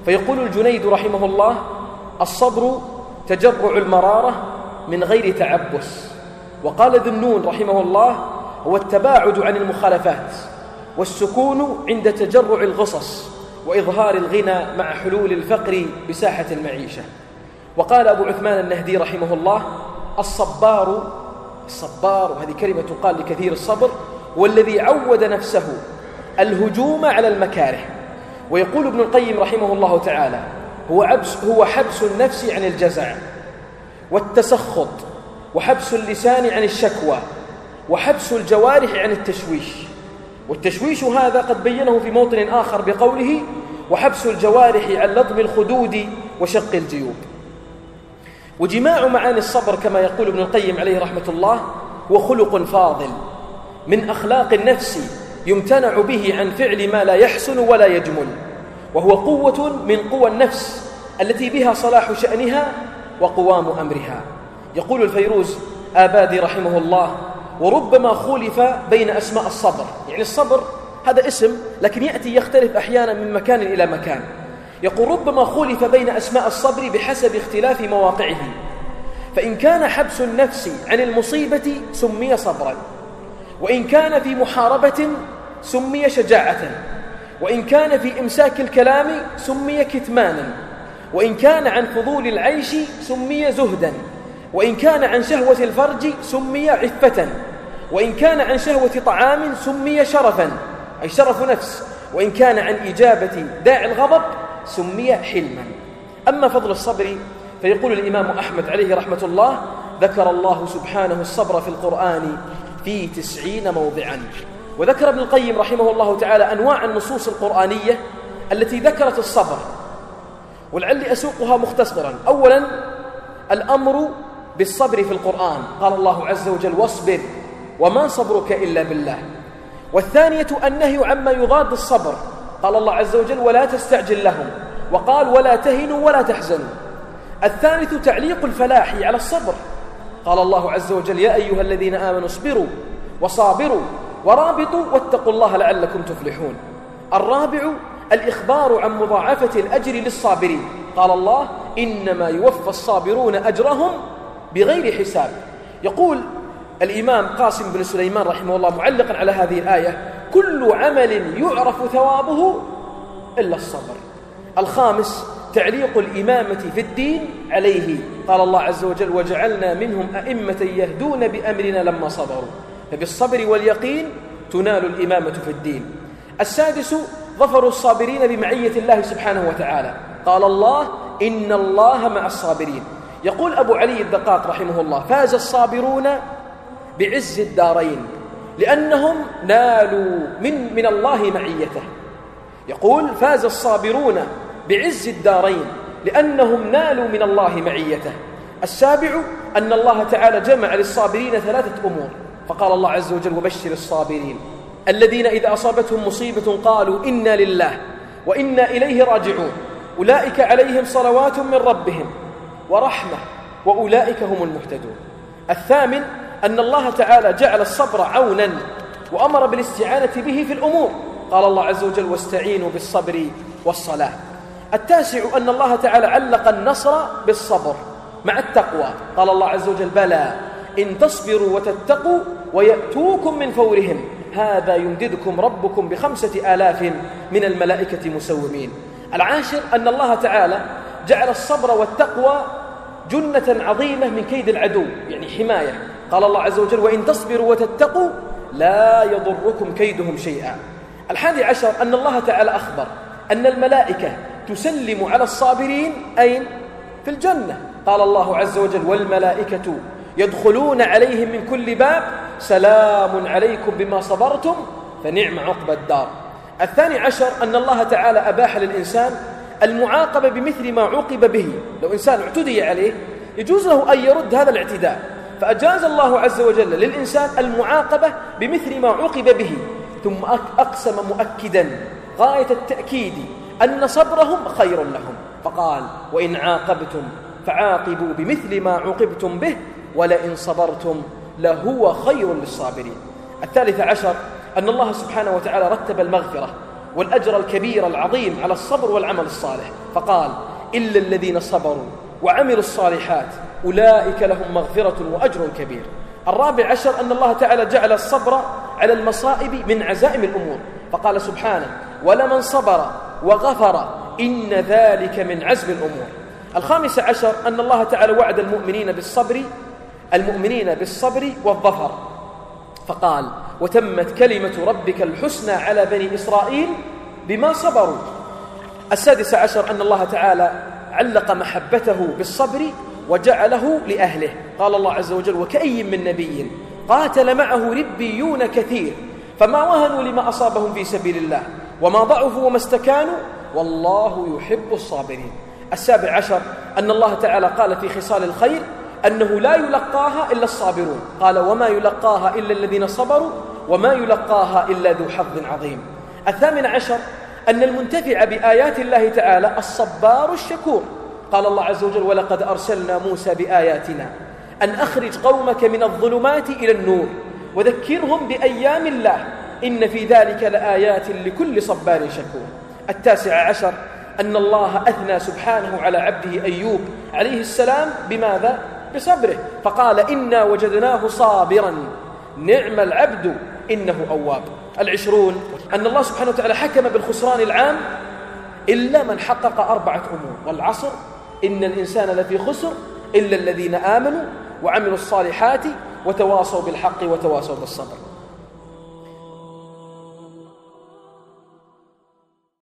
فيقول الجنيد رحمه الله: الصبر تجرع المرارة من غير تعبس. وقال ذو النون رحمه الله: هو التباعد عن المخالفات والسكون عند تجرع الغصص وإظهار الغنى مع حلول الفقر بساحة المعيشة. وقال أبو عثمان النهدي رحمه الله: الصبار، وهذه كلمة تقال لكثير الصبر، والذي عود نفسه الهجوم على المكاره. ويقول ابن القيم رحمه الله تعالى: هو حبس النفس عن الجزع والتسخط، وحبس اللسان عن الشكوى، وحبس الجوارح عن التشويش. والتشويش هذا قد بينه في موطن آخر بقوله: وحبس الجوارح عن لطم الخدود وشق الجيوب. وجماع معاني الصبر كما يقول ابن القيم عليه رحمة الله هو خلق فاضل من أخلاق النفس يمتنع به عن فعل ما لا يحسن ولا يجمل، وهو قوة من قوى النفس التي بها صلاح شأنها وقوام أمرها. يقول الفيروز آبادي رحمه الله: وربما خولف بين أسماء الصبر، يعني الصبر هذا اسم لكن يأتي يختلف أحيانا من مكان إلى مكان. يقول: ربما خولف بين أسماء الصبر بحسب اختلاف مواقعه، فإن كان حبس النفس عن المصيبة سمي صبرا، وإن كان في محاربة سمي شجاعة، وإن كان في إمساك الكلام سمي كتمانا، وإن كان عن فضول العيش سمي زهدا، وإن كان عن شهوة الفرج سمي عفة، وإن كان عن شهوة طعام سمي شرفا أي شرف نفس، وإن كان عن إجابة داعي الغضب سمي حلما. أما فضل الصبر فيقول الإمام أحمد عليه رحمة الله: ذكر الله سبحانه الصبر في القرآن في 90 موضعا. وذكر ابن القيم رحمه الله تعالى أنواع النصوص القرآنية التي ذكرت الصبر، ولعلي أسوقها مختصرا. أولا الأمر بالصبر في القرآن، قال الله عز وجل: واصبر وما صبرك إلا بالله. والثانية النهي عما يضاد الصبر، قال الله عز وجل: ولا تستعجل لهم، وقال: ولا تهنوا ولا تحزنوا. الثالث تعليق الفلاح على الصبر، قال الله عز وجل: يا أيها الذين آمنوا اصبروا وصابروا ورابطوا واتقوا الله لعلكم تفلحون. الرابع الإخبار عن مضاعفة الأجر للصابرين، قال الله: إنما يوفى الصابرون أجرهم بغير حساب. يقول الإمام قاسم بن سليمان رحمه الله معلقا على هذه الآية: كل عمل يعرف ثوابه إلا الصبر. الخامس تعليق الإمامة في الدين عليه، قال الله عز وجل: وجعلنا منهم أئمة يهدون بأمرنا لما صبروا. فبالصبر واليقين تنال الإمامة في الدين. السادس ظفر الصابرين بمعية الله سبحانه وتعالى، قال الله: إن الله مع الصابرين. يقول أبو علي الدقاق رحمه الله: فاز الصابرون بعز الدارين لأنهم نالوا من الله معيته. يقول: فاز الصابرون بعز الدارين لأنهم نالوا من الله معيته. السابع أن الله تعالى جمع للصابرين 3 أمور، فقال الله عز وجل: وبشر الصابرين الذين إذا أصابتهم مصيبة قالوا إنا لله وإنا إليه راجعون أولئك عليهم صلوات من ربهم ورحمة وأولئك هم المهتدون. الثامن أن الله تعالى جعل الصبر عونا وأمر بالاستعانة به في الأمور، قال الله عز وجل: واستعينوا بالصبر والصلاة. التاسع أن الله تعالى علق النصر بالصبر مع التقوى، قال الله عز وجل: بلى إن تصبروا وتتقوا ويأتوكم من فورهم هذا يمددكم ربكم ب5,000 من الملائكة مسومين. العاشر أن الله تعالى جعل الصبر والتقوى جنة عظيمة من كيد العدو، يعني حماية، قال الله عز وجل: وإن تصبروا وتتقوا لا يضركم كيدهم شيئا. 11 أن الله تعالى أخبر أن الملائكة تسلم على الصابرين أين؟ في الجنة، قال الله عز وجل: والملائكة يدخلون عليهم من كل باب سلام عليكم بما صبرتم فنعم عقبى الدار. 12 أن الله تعالى أباح للإنسان المعاقبة بمثل ما عوقب به. لو إنسان اعتدي عليه يجوز له أن يرد هذا الاعتداء، فأجاز الله عز وجل للإنسان المعاقبة بمثل ما عوقب به، ثم أقسم مؤكدا غاية التأكيد أن صبرهم خير لهم، فقال: وإن عاقبتم فعاقبوا بمثل ما عوقبتم به ولئن صبرتم لهو خير للصابرين. 13 أن الله سبحانه وتعالى رتب المغفرة والأجر الكبير العظيم على الصبر والعمل الصالح، فقال: إلا الذين صبروا وعملوا الصالحات أولئك لهم مغفرة وأجر كبير. الرابع عشر أن الله تعالى جعل الصبر على المصائب من عزائم الأمور، فقال سبحانه: ولمن صبر وغفر إن ذلك من عزم الأمور. الخامس عشر أن الله تعالى وعد المؤمنين بالصبر والظفر، فقال: وتمت كلمة ربك الحسنى على بني إسرائيل بما صبروا. السادس عشر أن الله تعالى علق محبته بالصبر وجعله لأهله، قال الله عز وجل: وكأي من نبي قاتل معه ربيون كثير فما وهنوا لما أصابهم في سبيل الله وما ضعفوا وما استكانوا والله يحب الصابرين. السابع عشر أن الله تعالى قال في خصال الخير أنه لا يلقاها إلا الصابرون، قال: وما يلقاها إلا الذين صبروا وما يلقاها إلا ذو حظ عظيم. الثامن عشر أن المنتفع بآيات الله تعالى الصبار الشكور، قال الله عز وجل: ولقد أرسلنا موسى بآياتنا أن أخرج قومك من الظلمات إلى النور وذكرهم بأيام الله إن في ذلك لآيات لكل صبار شكور. التاسع عشر أن الله أثنى سبحانه على عبده أيوب عليه السلام بماذا؟ بصبره، فقال: إنا وجدناه صابرا نعم العبد إنه أواب. العشرون أن الله سبحانه وتعالى حكم بالخسران العام إلا من حقق أربعة أمور: والعصر إن الإنسان لفي خسر إلا الذين آمنوا وعملوا الصالحات وتواصوا بالحق وتواصوا بالصبر.